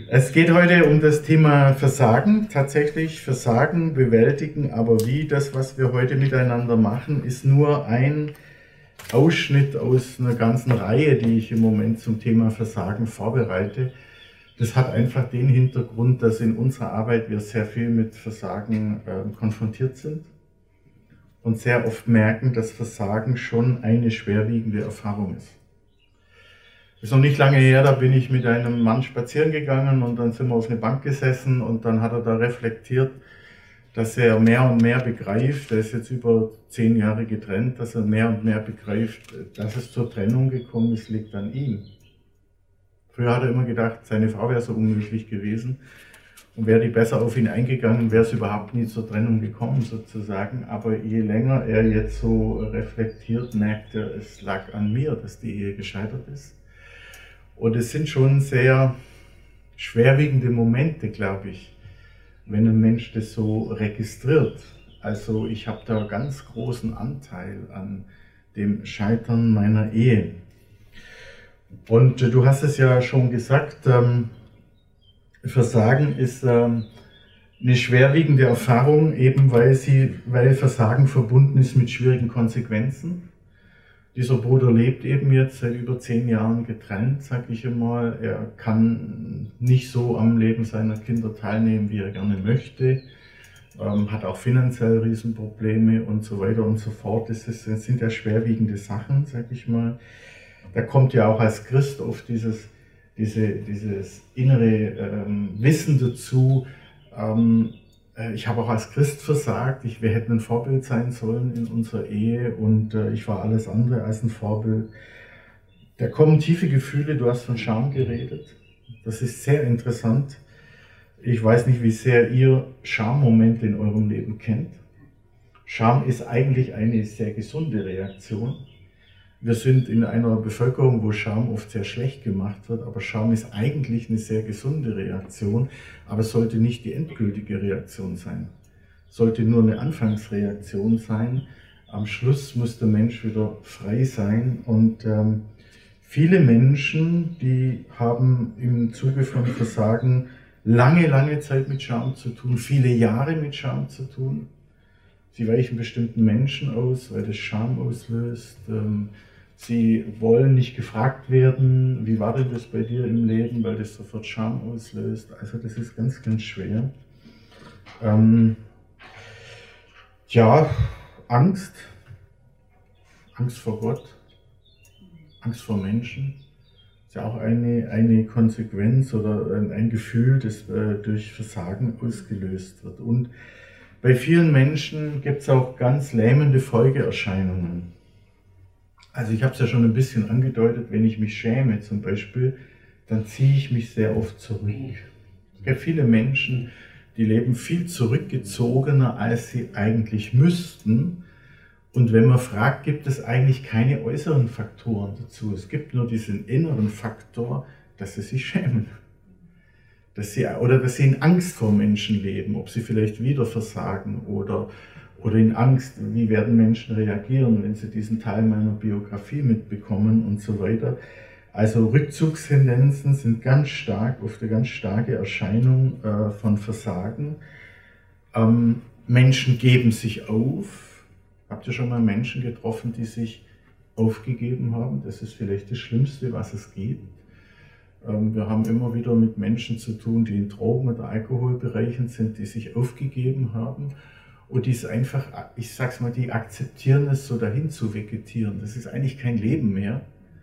Es geht heute um das Thema Versagen, tatsächlich Versagen, bewältigen, aber wie. Das, was wir heute miteinander machen, ist nur ein Ausschnitt aus einer ganzen Reihe, die ich im Moment zum Thema Versagen vorbereite. Das hat einfach den Hintergrund, dass in unserer Arbeit wir sehr viel mit Versagen konfrontiert sind und sehr oft merken, dass Versagen schon eine schwerwiegende Erfahrung ist. Ist noch nicht lange her, da bin ich mit einem Mann spazieren gegangen und dann sind wir auf eine Bank gesessen und dann hat er da reflektiert, dass er mehr und mehr begreift, er ist jetzt über 10 Jahre getrennt, dass er mehr und mehr begreift, dass es zur Trennung gekommen ist, liegt an ihm. Früher hat er immer gedacht, seine Frau wäre so unmöglich gewesen und wäre die besser auf ihn eingegangen, wäre es überhaupt nie zur Trennung gekommen sozusagen. Aber je länger er jetzt so reflektiert, merkt er, es lag an mir, dass die Ehe gescheitert ist. Und es sind schon sehr schwerwiegende Momente, glaube ich, wenn ein Mensch das so registriert. Also ich habe da ganz großen Anteil an dem Scheitern meiner Ehe. Und du hast es ja schon gesagt, Versagen ist eine schwerwiegende Erfahrung, eben weil Versagen verbunden ist mit schwierigen Konsequenzen. Dieser Bruder lebt eben jetzt seit über 10 Jahren getrennt, sage ich einmal. Er kann nicht so am Leben seiner Kinder teilnehmen, wie er gerne möchte. Hat auch finanziell Riesenprobleme und so weiter und so fort. Das sind ja schwerwiegende Sachen, sage ich mal. Da kommt ja auch als Christ oft dieses innere Wissen dazu. Ich habe auch als Christ versagt, wir hätten ein Vorbild sein sollen in unserer Ehe und ich war alles andere als ein Vorbild. Da kommen tiefe Gefühle, du hast von Scham geredet, das ist sehr interessant. Ich weiß nicht, wie sehr ihr Schammomente in eurem Leben kennt. Scham ist eigentlich eine sehr gesunde Reaktion. Wir sind in einer Bevölkerung, wo Scham oft sehr schlecht gemacht wird, aber Scham ist eigentlich eine sehr gesunde Reaktion, aber es sollte nicht die endgültige Reaktion sein. Es sollte nur eine Anfangsreaktion sein. Am Schluss muss der Mensch wieder frei sein und viele Menschen, die haben im Zuge von Versagen lange Zeit mit Scham zu tun, viele Jahre mit Scham zu tun. Sie weichen bestimmten Menschen aus, weil das Scham auslöst. Sie wollen nicht gefragt werden, wie war denn das bei dir im Leben, weil das sofort Scham auslöst. Also das ist ganz schwer. Angst vor Gott, Angst vor Menschen, ist ja auch eine Konsequenz oder ein Gefühl, das durch Versagen ausgelöst wird. Und bei vielen Menschen gibt es auch ganz lähmende Folgeerscheinungen. Also ich habe es ja schon ein bisschen angedeutet, wenn ich mich schäme zum Beispiel, dann ziehe ich mich sehr oft zurück. Es gibt viele Menschen, die leben viel zurückgezogener, als sie eigentlich müssten. Und wenn man fragt, gibt es eigentlich keine äußeren Faktoren dazu. Es gibt nur diesen inneren Faktor, dass sie sich schämen. Dass sie in Angst vor Menschen leben, ob sie vielleicht wieder versagen oder in Angst, wie werden Menschen reagieren, wenn sie diesen Teil meiner Biografie mitbekommen und so weiter. Also Rückzugstendenzen sind ganz stark, oft eine ganz starke Erscheinung von Versagen. Menschen geben sich auf. Habt ihr schon mal Menschen getroffen, die sich aufgegeben haben? Das ist vielleicht das Schlimmste, was es gibt. Wir haben immer wieder mit Menschen zu tun, die in Drogen- oder Alkoholbereichen sind, die sich aufgegeben haben und die es einfach, ich sag's mal, die akzeptieren es, so dahin zu vegetieren. Das ist eigentlich kein Leben mehr.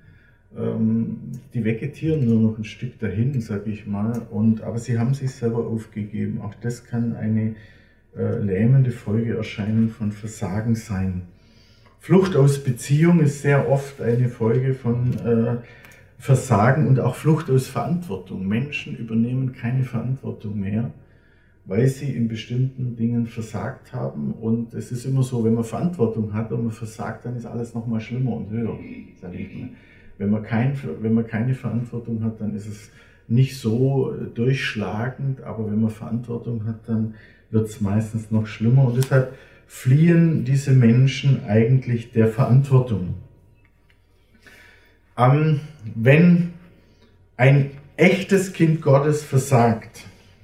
Die vegetieren nur noch ein Stück dahin, sag ich mal, aber sie haben sich selber aufgegeben. Auch das kann eine lähmende Folgeerscheinung von Versagen sein. Flucht aus Beziehung ist sehr oft eine Folge von Versagen und auch Flucht aus Verantwortung. Menschen übernehmen keine Verantwortung mehr, weil sie in bestimmten Dingen versagt haben. Und es ist immer so, wenn man Verantwortung hat und man versagt, dann ist alles noch mal schlimmer und höher, sage ich mal. Wenn man keine Verantwortung hat, dann ist es nicht so durchschlagend, aber wenn man Verantwortung hat, dann wird es meistens noch schlimmer. Und deshalb fliehen diese Menschen eigentlich der Verantwortung. Wenn ein echtes Kind Gottes versagt,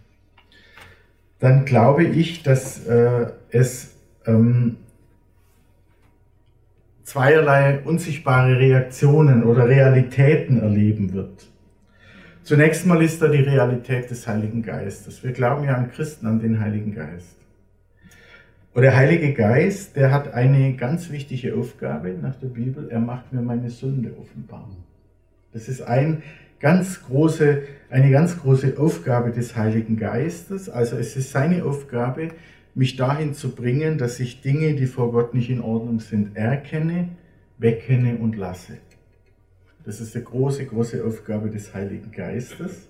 dann glaube ich, dass es zweierlei unsichtbare Reaktionen oder Realitäten erleben wird. Zunächst mal ist da die Realität des Heiligen Geistes. Wir glauben ja an Christen, an den Heiligen Geist. Und der Heilige Geist, der hat eine ganz wichtige Aufgabe nach der Bibel, er macht mir meine Sünde offenbar. Das ist eine ganz große Aufgabe des Heiligen Geistes. Also es ist seine Aufgabe, mich dahin zu bringen, dass ich Dinge, die vor Gott nicht in Ordnung sind, erkenne, wegkenne und lasse. Das ist eine große Aufgabe des Heiligen Geistes.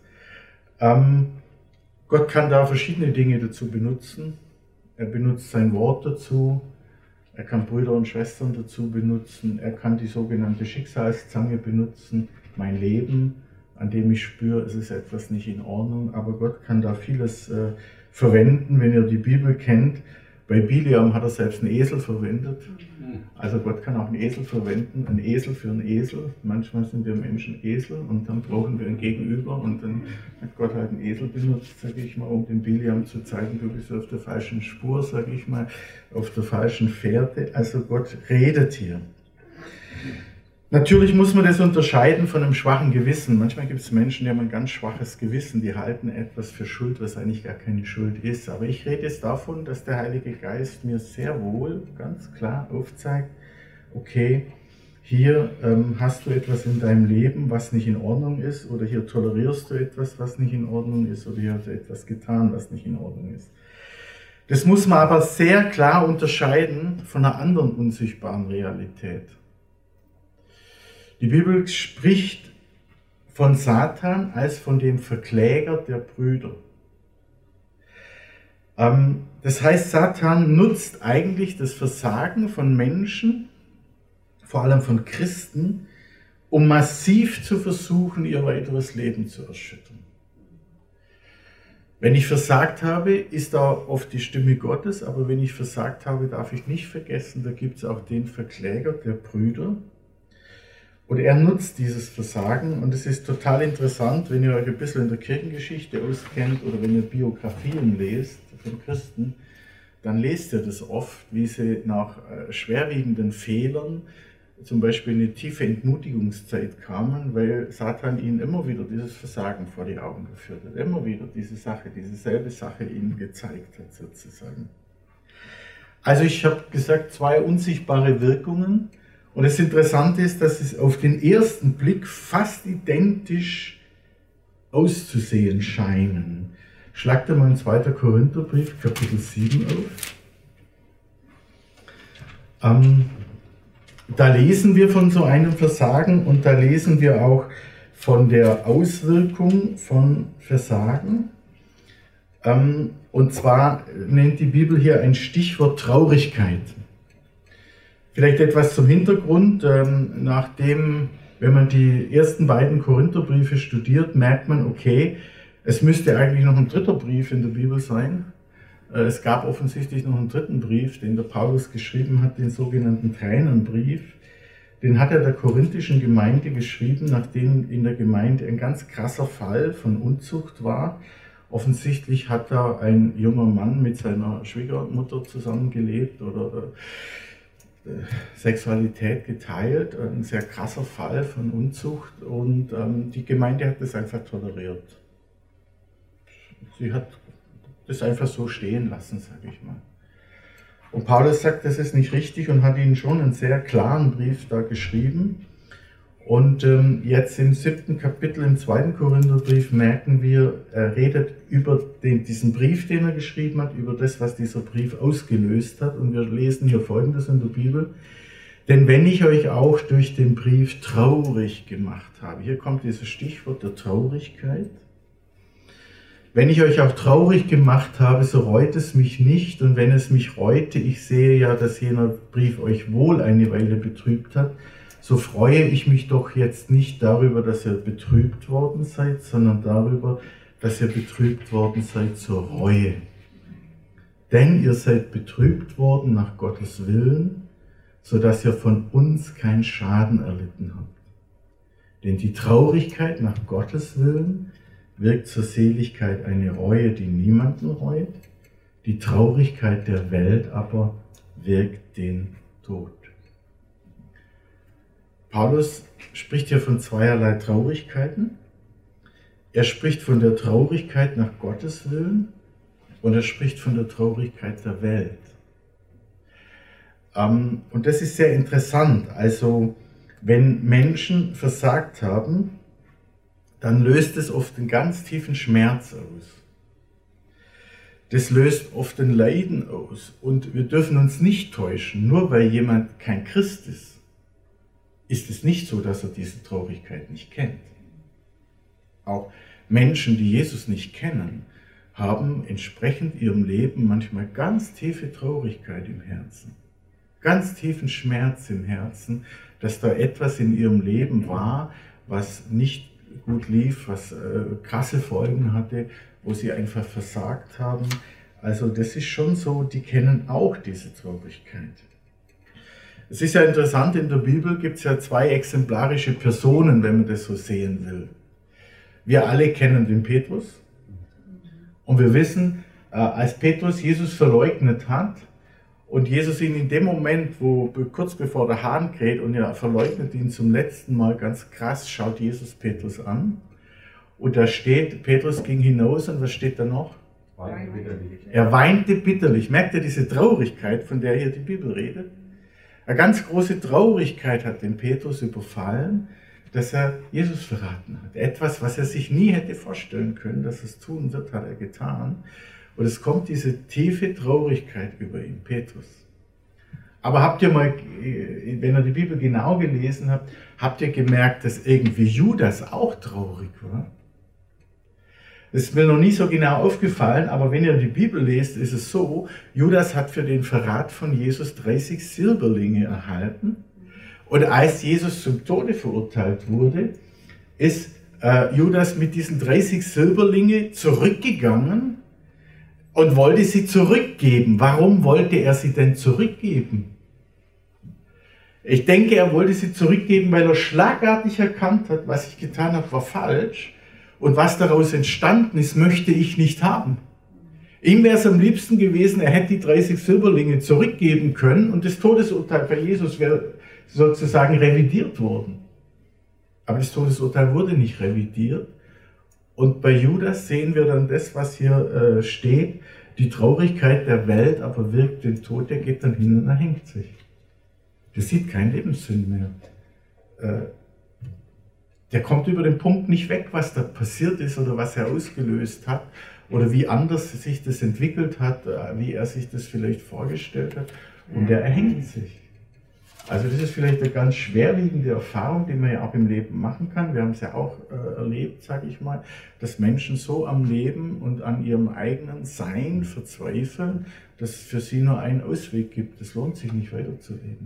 Gott kann da verschiedene Dinge dazu benutzen. Er benutzt sein Wort dazu, er kann Brüder und Schwestern dazu benutzen, er kann die sogenannte Schicksalszange benutzen, mein Leben, an dem ich spüre, es ist etwas nicht in Ordnung, aber Gott kann da vieles verwenden, wenn ihr die Bibel kennt. Bei Biliam hat er selbst einen Esel verwendet. Also Gott kann auch einen Esel verwenden, einen Esel für einen Esel. Manchmal sind wir Menschen Esel und dann brauchen wir ein Gegenüber und dann hat Gott halt einen Esel benutzt, sage ich mal, um dem Biliam zu zeigen, du bist auf der falschen Spur, sage ich mal, auf der falschen Fährte. Also Gott redet hier. Natürlich muss man das unterscheiden von einem schwachen Gewissen. Manchmal gibt es Menschen, die haben ein ganz schwaches Gewissen, die halten etwas für Schuld, was eigentlich gar keine Schuld ist. Aber ich rede jetzt davon, dass der Heilige Geist mir sehr wohl ganz klar aufzeigt, okay, hier hast du etwas in deinem Leben, was nicht in Ordnung ist, oder hier tolerierst du etwas, was nicht in Ordnung ist, oder hier hast du etwas getan, was nicht in Ordnung ist. Das muss man aber sehr klar unterscheiden von einer anderen unsichtbaren Realität. Die Bibel spricht von Satan als von dem Verkläger der Brüder. Das heißt, Satan nutzt eigentlich das Versagen von Menschen, vor allem von Christen, um massiv zu versuchen, ihr weiteres Leben zu erschüttern. Wenn ich versagt habe, ist da oft die Stimme Gottes, aber wenn ich versagt habe, darf ich nicht vergessen, da gibt es auch den Verkläger der Brüder. Und er nutzt dieses Versagen und es ist total interessant, wenn ihr euch ein bisschen in der Kirchengeschichte auskennt oder wenn ihr Biografien lest von Christen, dann lest ihr das oft, wie sie nach schwerwiegenden Fehlern zum Beispiel in eine tiefe Entmutigungszeit kamen, weil Satan ihnen immer wieder dieses Versagen vor die Augen geführt hat, immer wieder dieselbe Sache ihnen gezeigt hat sozusagen. Also ich habe gesagt, zwei unsichtbare Wirkungen. Und das Interessante ist, dass es auf den ersten Blick fast identisch auszusehen scheinen. Schlagt ihr mal in 2. Korintherbrief, Kapitel 7 auf. Da lesen wir von so einem Versagen und da lesen wir auch von der Auswirkung von Versagen. Und zwar nennt die Bibel hier ein Stichwort Traurigkeit. Vielleicht etwas zum Hintergrund. Wenn man die ersten beiden Korintherbriefe studiert, merkt man, okay, es müsste eigentlich noch ein dritter Brief in der Bibel sein. Es gab offensichtlich noch einen dritten Brief, den der Paulus geschrieben hat, den sogenannten Tränenbrief. Den hat er der korinthischen Gemeinde geschrieben, nachdem in der Gemeinde ein ganz krasser Fall von Unzucht war. Offensichtlich hat da ein junger Mann mit seiner Schwiegermutter zusammengelebt oder Sexualität geteilt, ein sehr krasser Fall von Unzucht und die Gemeinde hat das einfach toleriert. Sie hat das einfach so stehen lassen, sage ich mal. Und Paulus sagt, das ist nicht richtig und hat ihnen schon einen sehr klaren Brief da geschrieben. Und jetzt im 7. Kapitel im 2. Korintherbrief merken wir, er redet über diesen Brief, den er geschrieben hat, über das, was dieser Brief ausgelöst hat. Und wir lesen hier Folgendes in der Bibel. Denn wenn ich euch auch durch den Brief traurig gemacht habe, hier kommt dieses Stichwort der Traurigkeit. Wenn ich euch auch traurig gemacht habe, so reut es mich nicht. Und wenn es mich reute, ich sehe ja, dass jener Brief euch wohl eine Weile betrübt hat, so freue ich mich doch jetzt nicht darüber, dass ihr betrübt worden seid, sondern darüber, dass ihr betrübt worden seid zur Reue. Denn ihr seid betrübt worden nach Gottes Willen, so dass ihr von uns keinen Schaden erlitten habt. Denn die Traurigkeit nach Gottes Willen wirkt zur Seligkeit eine Reue, die niemanden reut. Die Traurigkeit der Welt aber wirkt den Tod. Paulus spricht hier von zweierlei Traurigkeiten. Er spricht von der Traurigkeit nach Gottes Willen und er spricht von der Traurigkeit der Welt. Und das ist sehr interessant. Also, wenn Menschen versagt haben, dann löst es oft einen ganz tiefen Schmerz aus. Das löst oft ein Leiden aus. Und wir dürfen uns nicht täuschen, nur weil jemand kein Christ ist, ist es nicht so, dass er diese Traurigkeit nicht kennt. Auch Menschen, die Jesus nicht kennen, haben entsprechend ihrem Leben manchmal ganz tiefe Traurigkeit im Herzen. Ganz tiefen Schmerz im Herzen, dass da etwas in ihrem Leben war, was nicht gut lief, was krasse Folgen hatte, wo sie einfach versagt haben. Also das ist schon so, die kennen auch diese Traurigkeit. Es ist ja interessant, in der Bibel gibt es ja zwei exemplarische Personen, wenn man das so sehen will. Wir alle kennen den Petrus und wir wissen, als Petrus Jesus verleugnet hat und Jesus ihn in dem Moment, wo kurz bevor der Hahn kräht und er verleugnet ihn zum letzten Mal ganz krass, schaut Jesus Petrus an und da steht, Petrus ging hinaus und was steht da noch? Weinte bitterlich. Er weinte bitterlich. Merkt ihr diese Traurigkeit, von der hier die Bibel redet? Eine ganz große Traurigkeit hat den Petrus überfallen, dass er Jesus verraten hat. Etwas, was er sich nie hätte vorstellen können, dass er es tun wird, hat er getan. Und es kommt diese tiefe Traurigkeit über ihn, Petrus. Aber habt ihr mal, wenn ihr die Bibel genau gelesen habt, habt ihr gemerkt, dass irgendwie Judas auch traurig war? Das ist mir noch nie so genau aufgefallen, aber wenn ihr die Bibel lest, ist es so, Judas hat für den Verrat von Jesus 30 Silberlinge erhalten. Und als Jesus zum Tode verurteilt wurde, ist Judas mit diesen 30 Silberlinge zurückgegangen und wollte sie zurückgeben. Warum wollte er sie denn zurückgeben? Ich denke, er wollte sie zurückgeben, weil er schlagartig erkannt hat, was ich getan habe, war falsch. Und was daraus entstanden ist, möchte ich nicht haben. Ihm wäre es am liebsten gewesen, er hätte die 30 Silberlinge zurückgeben können und das Todesurteil bei Jesus wäre sozusagen revidiert worden. Aber das Todesurteil wurde nicht revidiert. Und bei Judas sehen wir dann das, was hier steht, die Traurigkeit der Welt, aber wirkt den Tod, der geht dann hin und erhängt sich. Der sieht keinen Lebenssinn mehr. Der kommt über den Punkt nicht weg, was da passiert ist oder was er ausgelöst hat oder wie anders sich das entwickelt hat, wie er sich das vielleicht vorgestellt hat und er erhängt sich. Also das ist vielleicht eine ganz schwerwiegende Erfahrung, die man ja auch im Leben machen kann. Wir haben es ja auch erlebt, sage ich mal, dass Menschen so am Leben und an ihrem eigenen Sein verzweifeln, dass es für sie nur einen Ausweg gibt. Es lohnt sich nicht weiterzuleben.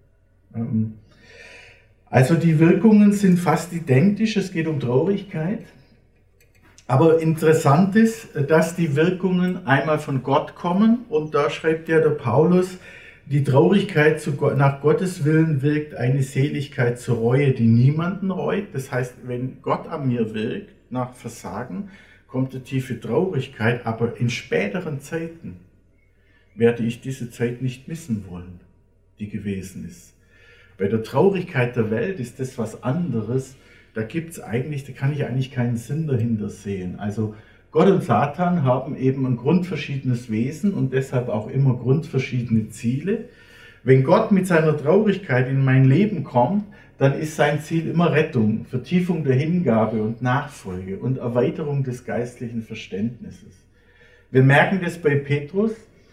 Also die Wirkungen sind fast identisch, es geht um Traurigkeit. Aber interessant ist, dass die Wirkungen einmal von Gott kommen und da schreibt ja der Paulus, die Traurigkeit nach Gottes Willen wirkt eine Seligkeit zur Reue, die niemanden reut. Das heißt, wenn Gott an mir wirkt, nach Versagen, kommt eine tiefe Traurigkeit, aber in späteren Zeiten werde ich diese Zeit nicht missen wollen, die gewesen ist. Bei der Traurigkeit der Welt ist das was anderes. Da kann ich eigentlich keinen Sinn dahinter sehen. Also Gott und Satan haben eben ein grundverschiedenes Wesen und deshalb auch immer grundverschiedene Ziele. Wenn Gott mit seiner Traurigkeit in mein Leben kommt, dann ist sein Ziel immer Rettung, Vertiefung der Hingabe und Nachfolge und Erweiterung des geistlichen Verständnisses. Wir merken das bei Petrus.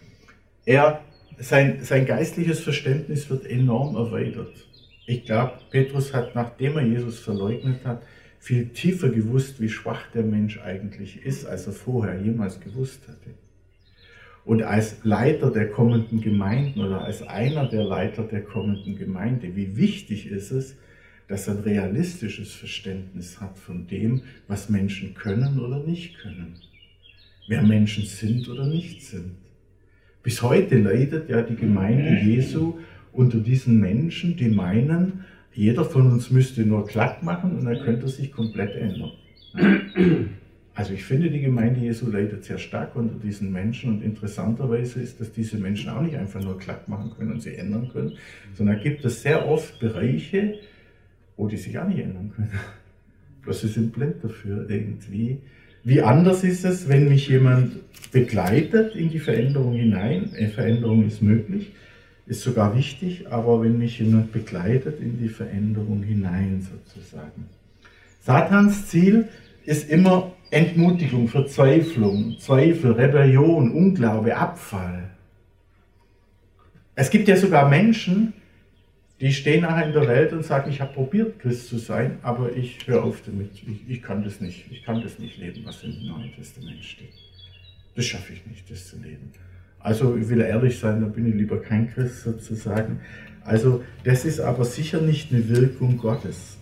Sein geistliches Verständnis wird enorm erweitert. Ich glaube, Petrus hat, nachdem er Jesus verleugnet hat, viel tiefer gewusst, wie schwach der Mensch eigentlich ist, als er vorher jemals gewusst hatte. Und als Leiter der kommenden Gemeinden oder als einer der Leiter der kommenden Gemeinde, wie wichtig ist es, dass er ein realistisches Verständnis hat von dem, was Menschen können oder nicht können, wer Menschen sind oder nicht sind. Bis heute leidet ja die Gemeinde Jesu unter diesen Menschen, die meinen, jeder von uns müsste nur Klack machen und dann könnte er sich komplett ändern. Also ich finde, die Gemeinde Jesu leidet sehr stark unter diesen Menschen und interessanterweise ist, dass diese Menschen auch nicht einfach nur Klack machen können und sie ändern können, sondern gibt es sehr oft Bereiche, wo die sich auch nicht ändern können. Bloß sie sind blind dafür irgendwie. Wie anders ist es, wenn mich jemand begleitet in die Veränderung hinein? Eine Veränderung ist möglich, ist sogar wichtig, aber wenn mich jemand begleitet in die Veränderung hinein sozusagen. Satans Ziel ist immer Entmutigung, Verzweiflung, Zweifel, Rebellion, Unglaube, Abfall. Es gibt ja sogar Menschen, die stehen nachher in der Welt und sagen, ich habe probiert, Christ zu sein, aber ich höre auf damit. Ich kann das nicht. Ich kann das nicht leben, was im Neuen Testament steht. Das schaffe ich nicht, das zu leben. Also ich will ehrlich sein, dann bin ich lieber kein Christ sozusagen. Also das ist aber sicher nicht eine Wirkung Gottes.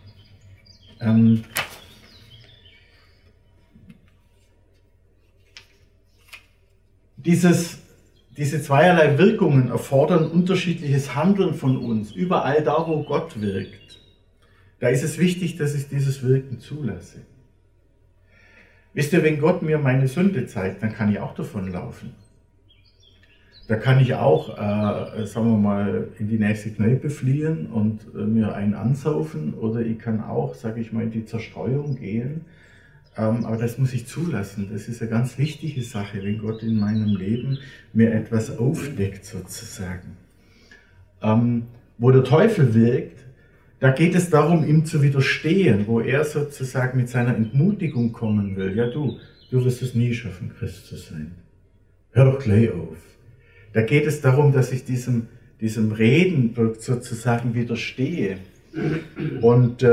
Diese zweierlei Wirkungen erfordern unterschiedliches Handeln von uns. Überall da, wo Gott wirkt, da ist es wichtig, dass ich dieses Wirken zulasse. Wisst ihr, wenn Gott mir meine Sünde zeigt, dann kann ich auch davon laufen. Da kann ich auch, sagen wir mal, in die nächste Kneipe fliehen und mir einen ansaufen oder ich kann auch, sage ich mal, in die Zerstreuung gehen. Aber das muss ich zulassen. Das ist eine ganz wichtige Sache, wenn Gott in meinem Leben mir etwas aufdeckt sozusagen. Wo der Teufel wirkt, da geht es darum, ihm zu widerstehen, wo er sozusagen mit seiner Entmutigung kommen will. Ja, du wirst es nie schaffen, Christ zu sein. Hör doch gleich auf. Da geht es darum, dass ich diesem Reden sozusagen widerstehe. Und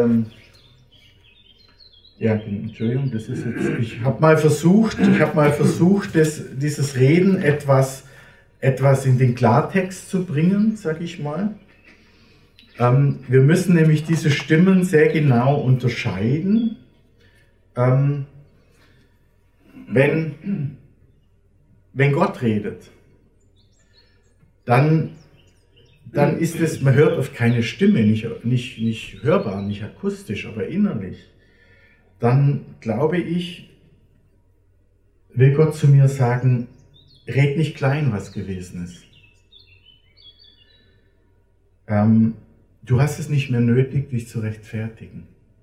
ja, Entschuldigung, das ist jetzt, ich habe mal versucht, dieses Reden etwas in den Klartext zu bringen, sage ich mal. Wir müssen nämlich diese Stimmen sehr genau unterscheiden. Wenn Gott redet, dann ist es, man hört auf keine Stimme, nicht hörbar, nicht akustisch, aber innerlich. Dann glaube ich, will Gott zu mir sagen, red nicht klein, was gewesen ist. Du hast es nicht mehr nötig, dich zu rechtfertigen.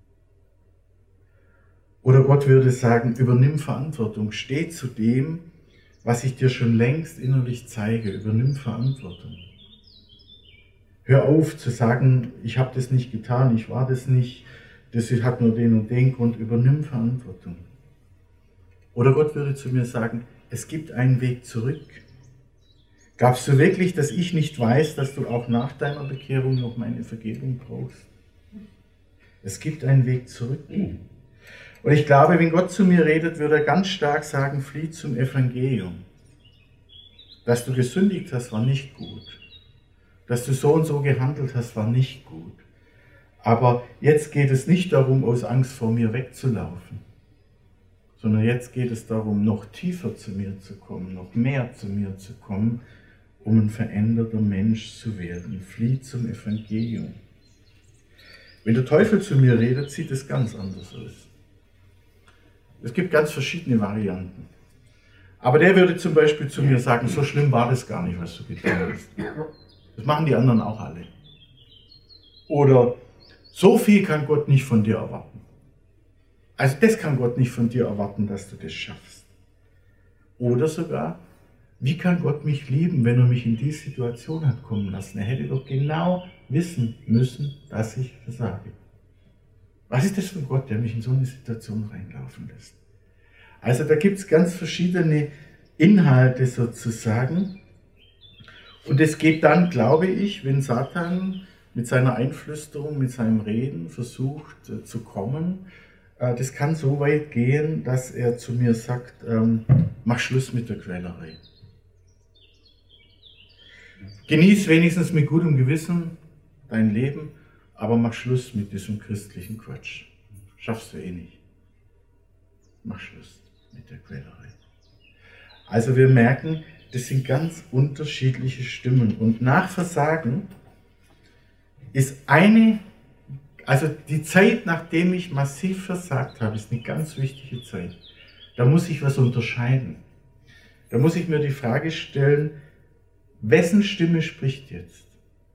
Oder Gott würde sagen, übernimm Verantwortung, steh zu dem, was ich dir schon längst innerlich zeige, übernimm Verantwortung. Hör auf zu sagen, ich habe das nicht getan, ich war das nicht, das hat nur den und den Grund, übernimm Verantwortung. Oder Gott würde zu mir sagen, es gibt einen Weg zurück. Glaubst du wirklich, dass ich nicht weiß, dass du auch nach deiner Bekehrung noch meine Vergebung brauchst? Es gibt einen Weg zurück. Und ich glaube, wenn Gott zu mir redet, würde er ganz stark sagen, flieh zum Evangelium. Dass du gesündigt hast, war nicht gut. Dass du so und so gehandelt hast, war nicht gut. Aber jetzt geht es nicht darum, aus Angst vor mir wegzulaufen, sondern jetzt geht es darum, noch tiefer zu mir zu kommen, noch mehr zu mir zu kommen, um ein veränderter Mensch zu werden. Flieh zum Evangelium. Wenn der Teufel zu mir redet, sieht es ganz anders aus. Es gibt ganz verschiedene Varianten. Aber der würde zum Beispiel zu mir sagen, so schlimm war das gar nicht, was du getan hast. Das machen die anderen auch alle. Oder so viel kann Gott nicht von dir erwarten. Also das kann Gott nicht von dir erwarten, dass du das schaffst. Oder sogar, wie kann Gott mich lieben, wenn er mich in die Situation hat kommen lassen? Er hätte doch genau wissen müssen, dass ich versage. Was ist das für ein Gott, der mich in so eine Situation reinlaufen lässt? Also da gibt es ganz verschiedene Inhalte sozusagen. Und es geht dann, glaube ich, wenn Satan mit seiner Einflüsterung, mit seinem Reden versucht zu kommen, das kann so weit gehen, dass er zu mir sagt, mach Schluss mit der Quälerei. Genieß wenigstens mit gutem Gewissen dein Leben, aber mach Schluss mit diesem christlichen Quatsch. Schaffst du eh nicht. Mach Schluss mit der Quälerei. Also wir merken, das sind ganz unterschiedliche Stimmen. Und nach Versagen ist also die Zeit, nachdem ich massiv versagt habe, ist eine ganz wichtige Zeit. Da muss ich was unterscheiden. Da muss ich mir die Frage stellen, wessen Stimme spricht jetzt?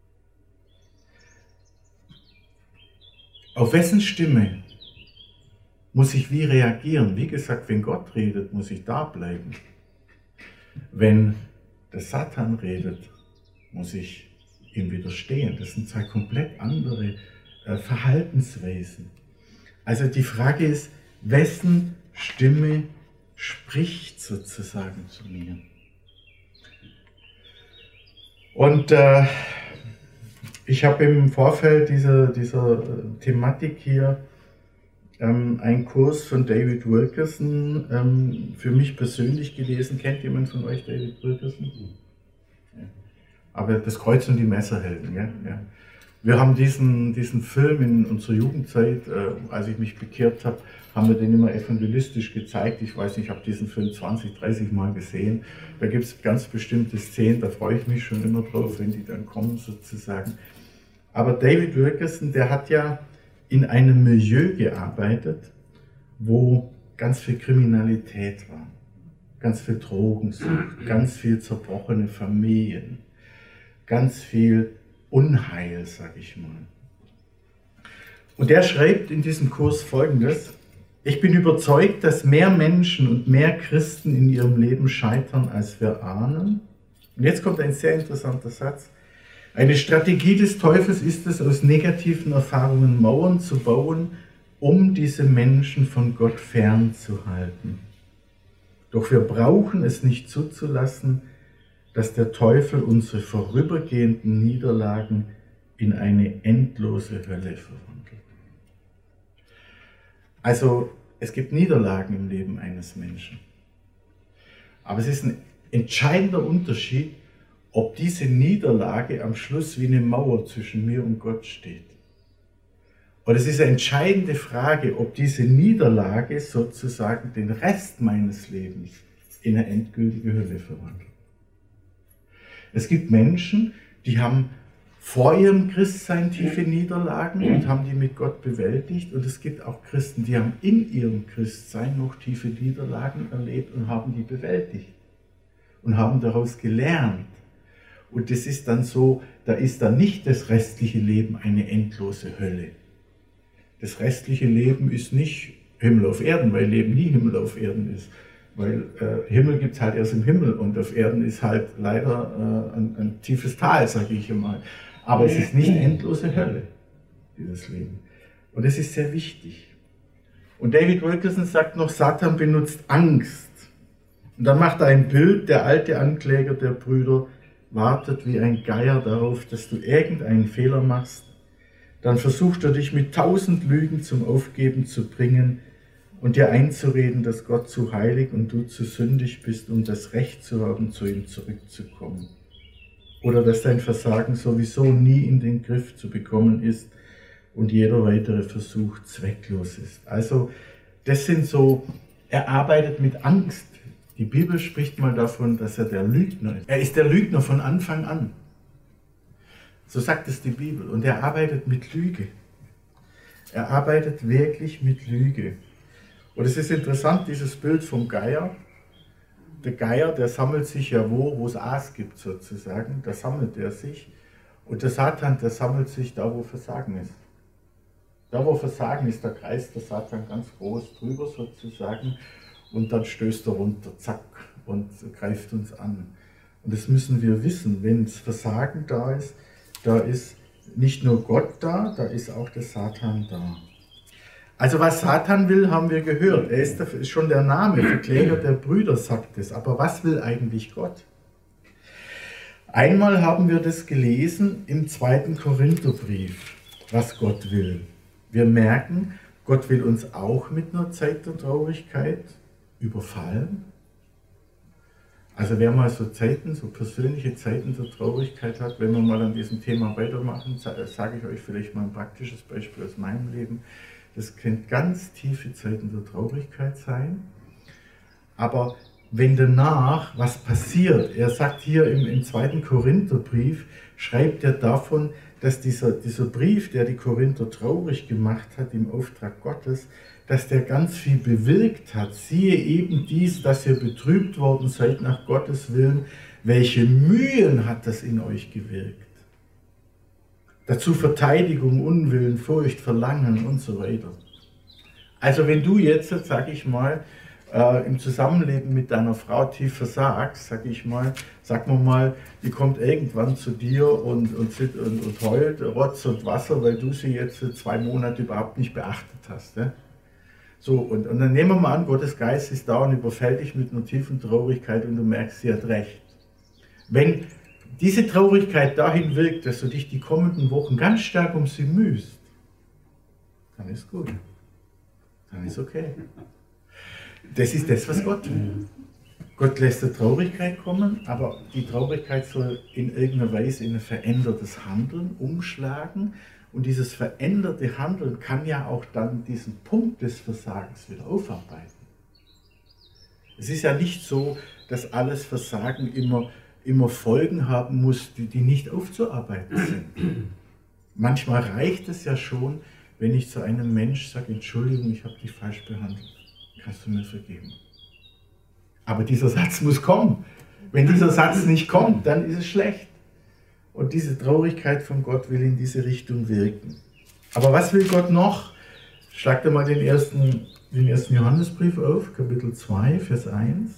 Auf wessen Stimme muss ich wie reagieren? Wie gesagt, wenn Gott redet, muss ich da bleiben. Wenn der Satan redet, muss ich ihm widerstehen. Das sind zwei komplett andere Verhaltensweisen. Also die Frage ist, wessen Stimme spricht sozusagen zu mir? Und ich habe im Vorfeld dieser Thematik hier einen Kurs von David Wilkerson für mich persönlich gelesen. Kennt jemand von euch David Wilkerson? Ja. Aber das Kreuz und die Messerhelden. Ja. Wir haben diesen Film in unserer Jugendzeit, als ich mich bekehrt habe, haben wir den immer evangelistisch gezeigt. Ich weiß nicht, ich habe diesen Film 20, 30 Mal gesehen. Da gibt es ganz bestimmte Szenen, da freue ich mich schon immer drauf, wenn die dann kommen sozusagen. Aber David Wilkerson, der hat ja in einem Milieu gearbeitet, wo ganz viel Kriminalität war, ganz viel Drogensucht, ganz viel zerbrochene Familien, ganz viel Unheil, sag ich mal. Und der schreibt in diesem Kurs Folgendes: Ich bin überzeugt, dass mehr Menschen und mehr Christen in ihrem Leben scheitern, als wir ahnen. Und jetzt kommt ein sehr interessanter Satz. Eine Strategie des Teufels ist es, aus negativen Erfahrungen Mauern zu bauen, um diese Menschen von Gott fernzuhalten. Doch wir brauchen es nicht zuzulassen, dass der Teufel unsere vorübergehenden Niederlagen in eine endlose Hölle verwandelt. Also es gibt Niederlagen im Leben eines Menschen. Aber es ist ein entscheidender Unterschied, ob diese Niederlage am Schluss wie eine Mauer zwischen mir und Gott steht. Und es ist eine entscheidende Frage, ob diese Niederlage sozusagen den Rest meines Lebens in eine endgültige Hölle verwandelt. Es gibt Menschen, die haben vor ihrem Christsein tiefe Niederlagen und haben die mit Gott bewältigt. Und es gibt auch Christen, die haben in ihrem Christsein noch tiefe Niederlagen erlebt und haben die bewältigt und haben daraus gelernt. Und das ist dann so, da ist dann nicht das restliche Leben eine endlose Hölle. Das restliche Leben ist nicht Himmel auf Erden, weil Leben nie Himmel auf Erden ist. Weil Himmel gibt es halt erst im Himmel und auf Erden ist halt leider ein tiefes Tal, sage ich einmal. Aber es ist nicht endlose Hölle, dieses Leben. Und das ist sehr wichtig. Und David Wilkerson sagt noch, Satan benutzt Angst. Und dann macht er ein Bild, der alte Ankläger der Brüder wartet wie ein Geier darauf, dass du irgendeinen Fehler machst. Dann versucht er dich mit 1000 Lügen zum Aufgeben zu bringen und dir einzureden, dass Gott zu heilig und du zu sündig bist, um das Recht zu haben, zu ihm zurückzukommen. Oder dass dein Versagen sowieso nie in den Griff zu bekommen ist und jeder weitere Versuch zwecklos ist. Also das sind so, er arbeitet mit Angst. Die Bibel spricht mal davon, dass er der Lügner ist. Er ist der Lügner von Anfang an. So sagt es die Bibel. Und er arbeitet mit Lüge. Er arbeitet wirklich mit Lüge. Und es ist interessant, dieses Bild vom Geier. Der Geier, der sammelt sich ja wo es Aas gibt sozusagen. Da sammelt er sich. Und der Satan, der sammelt sich da, wo Versagen ist. Da, wo Versagen ist, da kreist der Satan ganz groß drüber sozusagen. Und dann stößt er runter, zack, und greift uns an. Und das müssen wir wissen, wenn das Versagen da ist nicht nur Gott da ist auch der Satan da. Also was Satan will, haben wir gehört. Er ist schon der Name, Verkläger der Brüder sagt es. Aber was will eigentlich Gott? Einmal haben wir das gelesen im 2. Korintherbrief, was Gott will. Wir merken, Gott will uns auch mit einer Zeit der Traurigkeit überfallen. Also wer mal so persönliche Zeiten der Traurigkeit hat, wenn wir mal an diesem Thema weitermachen, sage ich euch vielleicht mal ein praktisches Beispiel aus meinem Leben. Das können ganz tiefe Zeiten der Traurigkeit sein, aber wenn danach was passiert, er sagt hier im 2. Korintherbrief, schreibt er davon, dass dieser Brief, der die Korinther traurig gemacht hat im Auftrag Gottes, dass der ganz viel bewirkt hat. Siehe eben dies, dass ihr betrübt worden seid nach Gottes Willen, welche Mühen hat das in euch gewirkt. Dazu Verteidigung, Unwillen, Furcht, Verlangen und so weiter. Also wenn du jetzt, sag ich mal, im Zusammenleben mit deiner Frau tief versagst, sag mal, die kommt irgendwann zu dir und heult Rotz und Wasser, weil du sie jetzt 2 Monate überhaupt nicht beachtet hast. Ne? So, und dann nehmen wir mal an, Gottes Geist ist da und überfällt dich mit einer tiefen Traurigkeit und du merkst, sie hat recht. Wenn diese Traurigkeit dahin wirkt, dass du dich die kommenden Wochen ganz stark um sie mühst, dann ist gut. Dann ist okay. Das ist das, was Gott will. Gott lässt die Traurigkeit kommen, aber die Traurigkeit soll in irgendeiner Weise in ein verändertes Handeln umschlagen. Und dieses veränderte Handeln kann ja auch dann diesen Punkt des Versagens wieder aufarbeiten. Es ist ja nicht so, dass alles Versagen immer Folgen haben muss, die nicht aufzuarbeiten sind. Manchmal reicht es ja schon, wenn ich zu einem Mensch sage, Entschuldigung, ich habe dich falsch behandelt. Kannst du mir vergeben? Aber dieser Satz muss kommen. Wenn dieser Satz nicht kommt, dann ist es schlecht. Und diese Traurigkeit von Gott will in diese Richtung wirken. Aber was will Gott noch? Schlag dir mal den ersten Johannesbrief auf, Kapitel 2, Vers 1.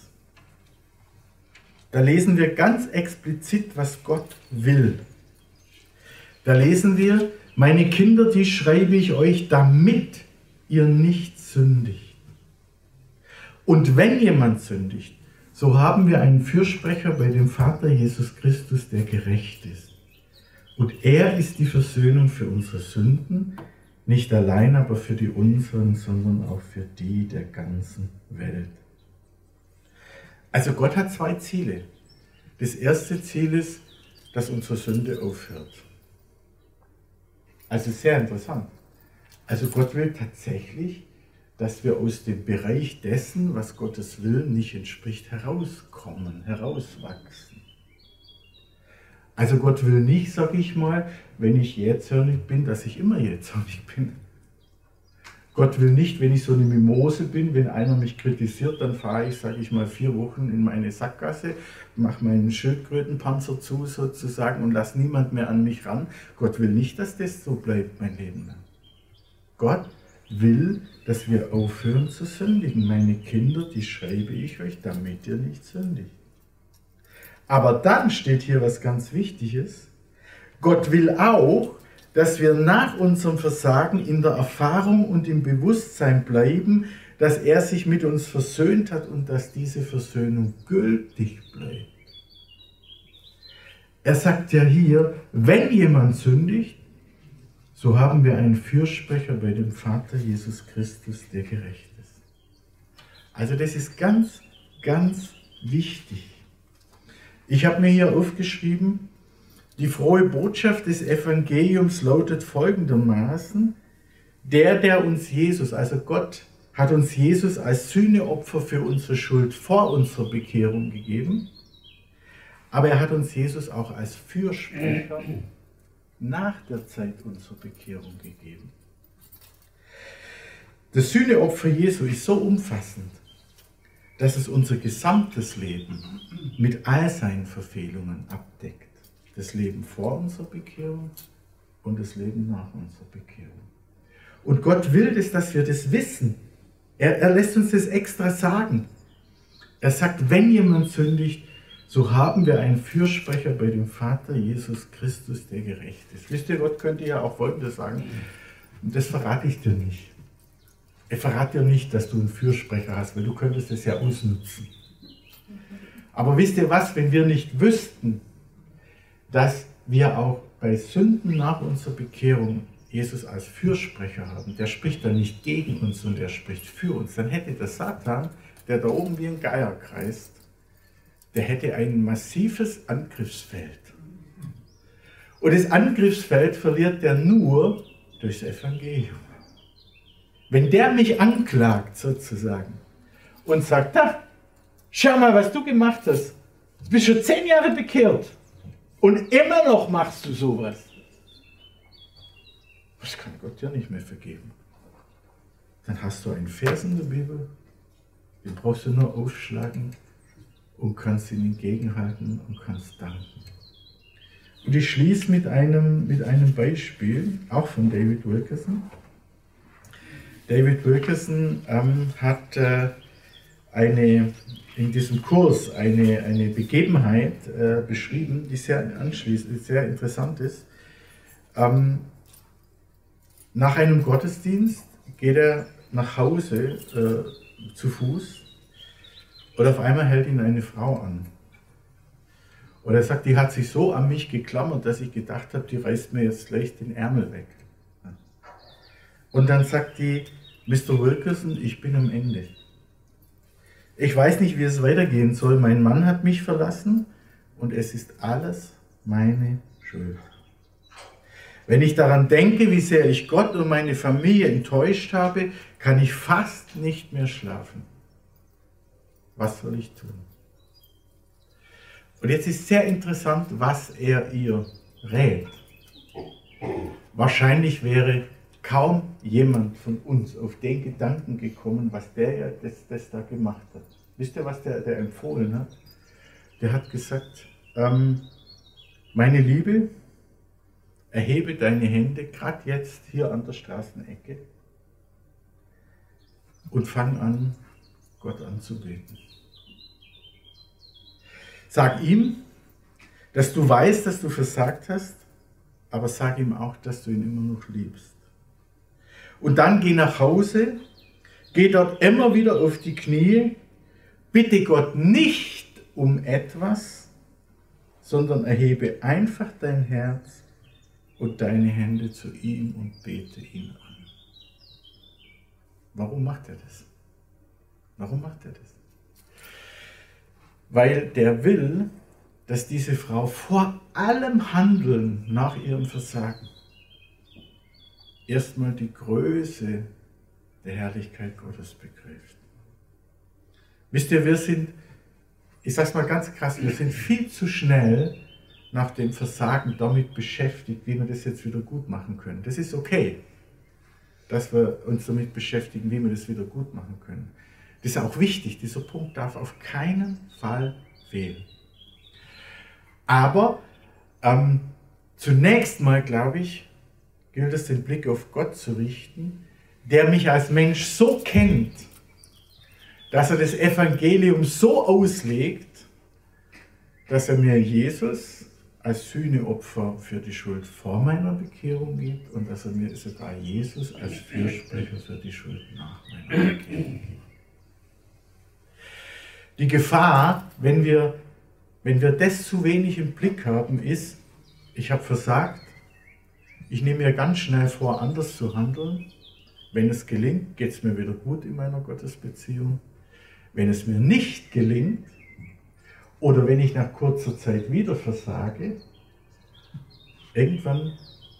Da lesen wir ganz explizit, was Gott will. Da lesen wir, meine Kinder, die schreibe ich euch, damit ihr nicht sündigt. Und wenn jemand sündigt, so haben wir einen Fürsprecher bei dem Vater Jesus Christus, der gerecht ist. Und er ist die Versöhnung für unsere Sünden, nicht allein aber für die unseren, sondern auch für die der ganzen Welt. Also Gott hat 2 Ziele. Das erste Ziel ist, dass unsere Sünde aufhört. Also sehr interessant. Also Gott will tatsächlich, dass wir aus dem Bereich dessen, was Gottes Willen nicht entspricht, herauskommen, herauswachsen. Also Gott will nicht, sage ich mal, wenn ich jähzornig bin, dass ich immer jähzornig bin. Gott will nicht, wenn ich so eine Mimose bin, wenn einer mich kritisiert, dann fahre ich, sage ich mal, 4 Wochen in meine Sackgasse, mache meinen Schildkrötenpanzer zu sozusagen und lasse niemand mehr an mich ran. Gott will nicht, dass das so bleibt, mein Leben lang. Gott will, dass wir aufhören zu sündigen. Meine Kinder, die schreibe ich euch, damit ihr nicht sündigt. Aber dann steht hier was ganz Wichtiges. Gott will auch, dass wir nach unserem Versagen in der Erfahrung und im Bewusstsein bleiben, dass er sich mit uns versöhnt hat und dass diese Versöhnung gültig bleibt. Er sagt ja hier, wenn jemand sündigt, so haben wir einen Fürsprecher bei dem Vater Jesus Christus, der gerecht ist. Also das ist ganz, ganz wichtig. Ich habe mir hier aufgeschrieben, die frohe Botschaft des Evangeliums lautet folgendermaßen, der uns Jesus, also Gott, hat uns Jesus als Sühneopfer für unsere Schuld vor unserer Bekehrung gegeben, aber er hat uns Jesus auch als Fürsprecher nach der Zeit unserer Bekehrung gegeben. Das Sühneopfer Jesu ist so umfassend, dass es unser gesamtes Leben mit all seinen Verfehlungen abdeckt. Das Leben vor unserer Bekehrung und das Leben nach unserer Bekehrung. Und Gott will es, dass wir das wissen. Er lässt uns das extra sagen. Er sagt, wenn jemand sündigt, so haben wir einen Fürsprecher bei dem Vater Jesus Christus, der gerecht ist. Wisst ihr, Gott könnte ja auch Folgendes sagen, und das verrate ich dir nicht. Er verrate dir nicht, dass du einen Fürsprecher hast, weil du könntest es ja ausnutzen. Aber wisst ihr was, wenn wir nicht wüssten, dass wir auch bei Sünden nach unserer Bekehrung Jesus als Fürsprecher haben, der spricht dann nicht gegen uns, sondern der spricht für uns, dann hätte der Satan, der da oben wie ein Geier kreist, der hätte ein massives Angriffsfeld. Und das Angriffsfeld verliert der nur durchs Evangelium. Wenn der mich anklagt sozusagen und sagt, Schau mal, was du gemacht hast. Du bist schon 10 Jahre bekehrt. Und immer noch machst du sowas. Das kann Gott ja nicht mehr vergeben. Dann hast du einen Vers in der Bibel, den brauchst du nur aufschlagen und kannst ihn entgegenhalten und kannst danken. Und ich schließe mit einem Beispiel, auch von David Wilkerson. David Wilkerson hat in diesem Kurs eine Begebenheit beschrieben, die sehr interessant ist. Nach einem Gottesdienst geht er nach Hause zu Fuß und auf einmal hält ihn eine Frau an. Und er sagt, die hat sich so an mich geklammert, dass ich gedacht habe, die reißt mir jetzt gleich den Ärmel weg. Und dann sagt die, Mr. Wilkerson, ich bin am Ende. Ich weiß nicht, wie es weitergehen soll. Mein Mann hat mich verlassen und es ist alles meine Schuld. Wenn ich daran denke, wie sehr ich Gott und meine Familie enttäuscht habe, kann ich fast nicht mehr schlafen. Was soll ich tun? Und jetzt ist sehr interessant, was er ihr rät. Wahrscheinlich wäre kaum jemand von uns auf den Gedanken gekommen, was der das da gemacht hat. Wisst ihr, was der empfohlen hat? Der hat gesagt, meine Liebe, erhebe deine Hände, gerade jetzt hier an der Straßenecke und fang an, Gott anzubeten. Sag ihm, dass du weißt, dass du versagt hast, aber sag ihm auch, dass du ihn immer noch liebst. Und dann geh nach Hause, geh dort immer wieder auf die Knie, bitte Gott nicht um etwas, sondern erhebe einfach dein Herz und deine Hände zu ihm und bete ihn an. Warum macht er das? Warum macht er das? Weil der will, dass diese Frau vor allem Handeln nach ihrem Versagen erstmal die Größe der Herrlichkeit Gottes begreift. Wisst ihr, wir sind, ich sag's mal ganz krass, wir sind viel zu schnell nach dem Versagen damit beschäftigt, wie wir das jetzt wieder gut machen können. Das ist okay, dass wir uns damit beschäftigen, wie wir das wieder gut machen können. Das ist auch wichtig, dieser Punkt darf auf keinen Fall fehlen. Aber zunächst mal, glaube ich, gilt es, den Blick auf Gott zu richten, der mich als Mensch so kennt, dass er das Evangelium so auslegt, dass er mir Jesus als Sühneopfer für die Schuld vor meiner Bekehrung gibt und dass er mir sogar Jesus als Fürsprecher für die Schuld nach meiner Bekehrung gibt. Die Gefahr, wenn wir das zu wenig im Blick haben, ist, ich habe versagt, ich nehme mir ganz schnell vor, anders zu handeln. Wenn es gelingt, geht es mir wieder gut in meiner Gottesbeziehung. Wenn es mir nicht gelingt oder wenn ich nach kurzer Zeit wieder versage, irgendwann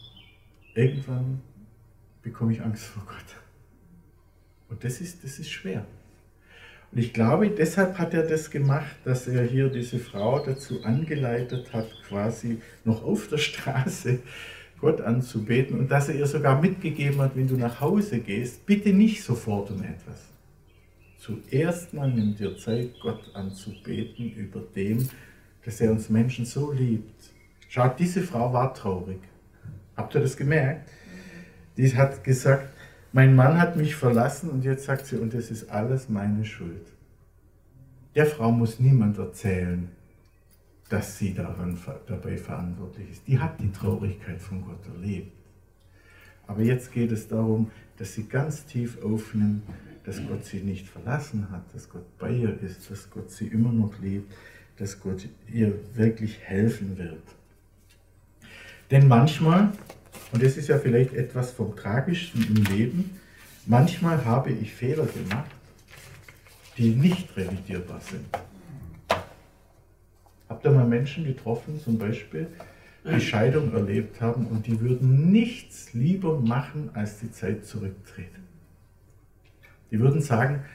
bekomme ich Angst vor Gott. Und das ist schwer. Und ich glaube, deshalb hat er das gemacht, dass er hier diese Frau dazu angeleitet hat, quasi noch auf der Straße Gott anzubeten und dass er ihr sogar mitgegeben hat, wenn du nach Hause gehst, bitte nicht sofort um etwas. Zuerst mal nimm dir Zeit, Gott anzubeten über dem, dass er uns Menschen so liebt. Schaut, diese Frau war traurig. Habt ihr das gemerkt? Die hat gesagt, mein Mann hat mich verlassen und jetzt sagt sie, und das ist alles meine Schuld. Der Frau muss niemand erzählen, dass sie dabei verantwortlich ist. Die hat die Traurigkeit von Gott erlebt. Aber jetzt geht es darum, dass sie ganz tief aufnimmt, dass Gott sie nicht verlassen hat, dass Gott bei ihr ist, dass Gott sie immer noch liebt, dass Gott ihr wirklich helfen wird. Denn manchmal, und das ist ja vielleicht etwas vom Tragischsten im Leben, manchmal habe ich Fehler gemacht, die nicht revidierbar sind. Habt ihr mal Menschen getroffen, zum Beispiel, die Scheidung erlebt haben und die würden nichts lieber machen, als die Zeit zurücktreten? Die würden sagen,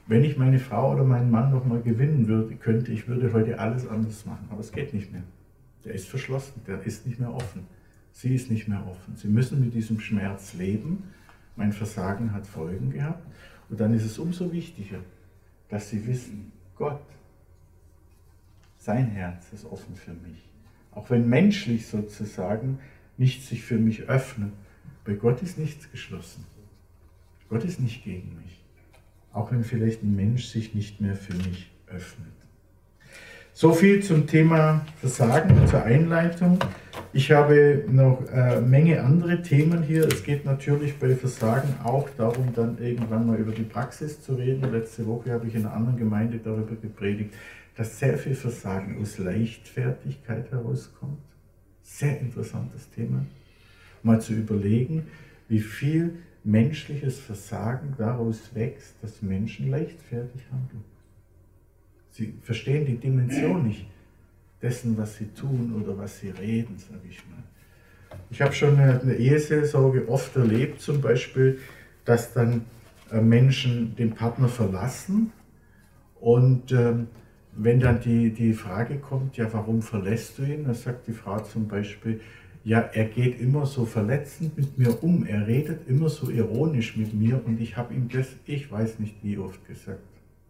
Wenn ich meine Frau oder meinen Mann noch mal gewinnen würde, ich würde heute alles anders machen, aber es geht nicht mehr. Der ist verschlossen, der ist nicht mehr offen. Sie ist nicht mehr offen. Sie müssen mit diesem Schmerz leben. Mein Versagen hat Folgen gehabt. Und dann ist es umso wichtiger, dass sie wissen, Gott, sein Herz ist offen für mich. Auch wenn menschlich sozusagen nichts sich für mich öffnet, bei Gott ist nichts geschlossen. Gott ist nicht gegen mich. Auch wenn vielleicht ein Mensch sich nicht mehr für mich öffnet. So viel zum Thema Versagen, zur Einleitung. Ich habe noch eine Menge andere Themen hier. Es geht natürlich bei Versagen auch darum, dann irgendwann mal über die Praxis zu reden. Letzte Woche habe ich in einer anderen Gemeinde darüber gepredigt, dass sehr viel Versagen aus Leichtfertigkeit herauskommt. Sehr interessantes Thema. Mal zu überlegen, wie viel menschliches Versagen daraus wächst, dass Menschen leichtfertig handeln. Sie verstehen die Dimension nicht dessen, was sie tun oder was sie reden, sage ich mal. Ich habe schon eine Eheseelsorge oft erlebt, zum Beispiel, dass dann Menschen den Partner verlassen und wenn dann die Frage kommt, ja, warum verlässt du ihn? Dann sagt die Frau zum Beispiel, ja, er geht immer so verletzend mit mir um, er redet immer so ironisch mit mir und ich habe ihm das, ich weiß nicht wie oft gesagt.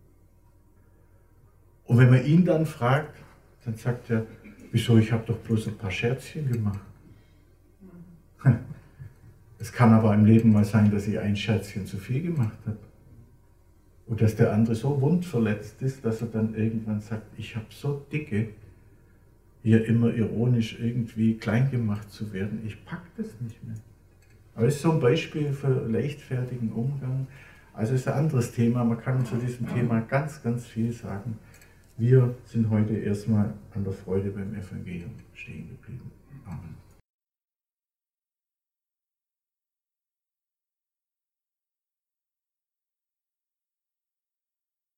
Und wenn man ihn dann fragt, dann sagt er, wieso, ich habe doch bloß ein paar Scherzchen gemacht. Es kann aber im Leben mal sein, dass ich ein Scherzchen zu viel gemacht habe. Und dass der andere so wundverletzt ist, dass er dann irgendwann sagt, ich habe so dicke, hier immer ironisch irgendwie klein gemacht zu werden, ich pack das nicht mehr. Aber es ist so ein Beispiel für leichtfertigen Umgang. Also es ist ein anderes Thema, man kann zu diesem Thema ganz, ganz viel sagen. Wir sind heute erstmal an der Freude beim Evangelium stehen geblieben. Amen.